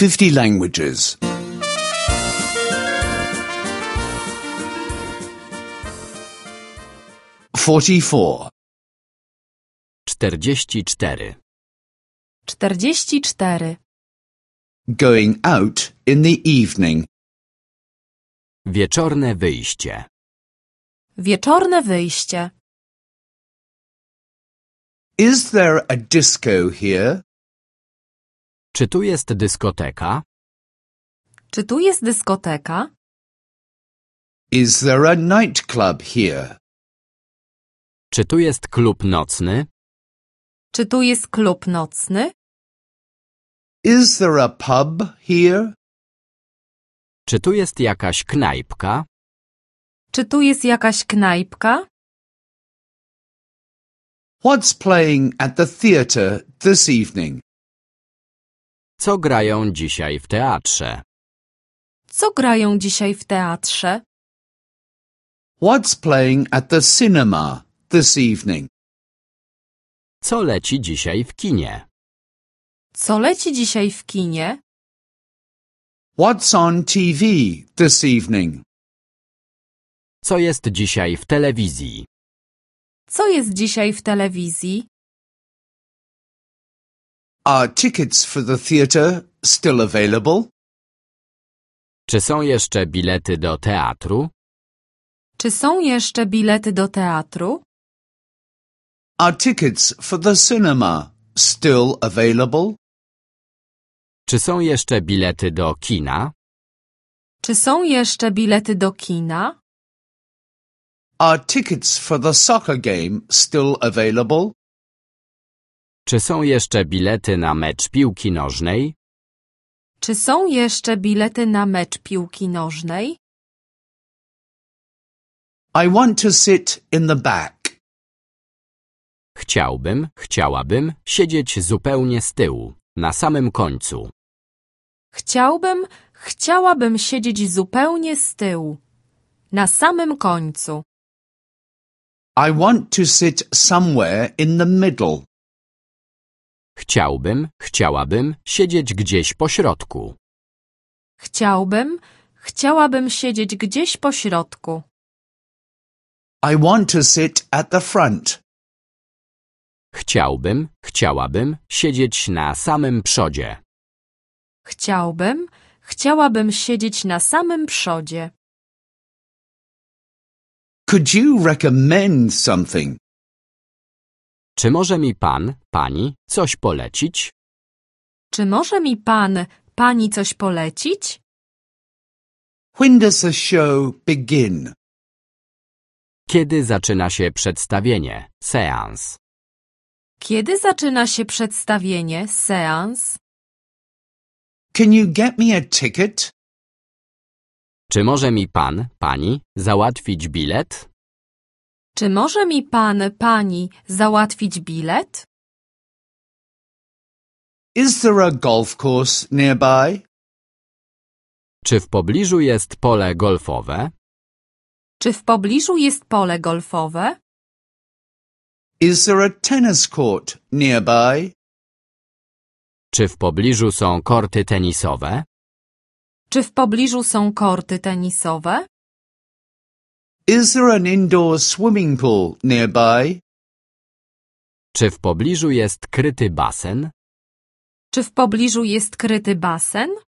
50 languages. 44. 44. 44. Going out in the evening. Wieczorne wyjście. Wieczorne wyjście. Is there a disco here? Czy tu jest dyskoteka? Czy tu jest dyskoteka? Is there a nightclub here? Czy tu jest klub nocny? Czy tu jest klub nocny? Is there a pub here? Czy tu jest jakaś knajpka? Czy tu jest jakaś knajpka? What's playing at the theatre this evening? Co grają dzisiaj w teatrze? Co grają dzisiaj w teatrze? What's playing at the cinema this evening? Co leci dzisiaj w kinie? Co leci dzisiaj w kinie? What's on TV this evening? Co jest dzisiaj w telewizji? Co jest dzisiaj w telewizji? Are tickets for the theatre still available? Czy są jeszcze bilety do teatru? Czy są jeszcze bilety do teatru? Are tickets for the cinema still available? Czy są jeszcze bilety do kina? Czy są jeszcze bilety do kina? Are tickets for the soccer game still available? Czy są jeszcze bilety na mecz piłki nożnej? Czy są jeszcze bilety na mecz piłki nożnej? I want to sit in the back. Chciałabym siedzieć zupełnie z tyłu, na samym końcu. Chciałabym siedzieć zupełnie z tyłu, na samym końcu. I want to sit somewhere in the middle. Chciałabym siedzieć gdzieś po środku. Chciałabym siedzieć gdzieś po środku. I want to sit at the front. Chciałabym siedzieć na samym przodzie. Chciałabym siedzieć na samym przodzie. Could you recommend something? Czy może mi pani coś polecić? Czy może mi pani coś polecić? When does the show begin? Kiedy zaczyna się przedstawienie, seans? Kiedy zaczyna się przedstawienie, seans? Can you get me a ticket? Czy może mi pani załatwić bilet? Czy może mi pani załatwić bilet? Is there a golf course nearby? Czy w pobliżu jest pole golfowe? Czy w pobliżu jest pole golfowe? Is there a tennis court nearby? Czy w pobliżu są korty tenisowe? Czy w pobliżu są korty tenisowe? Is there an indoor swimming pool nearby? Czy w pobliżu jest kryty basen? Czy w pobliżu jest kryty basen?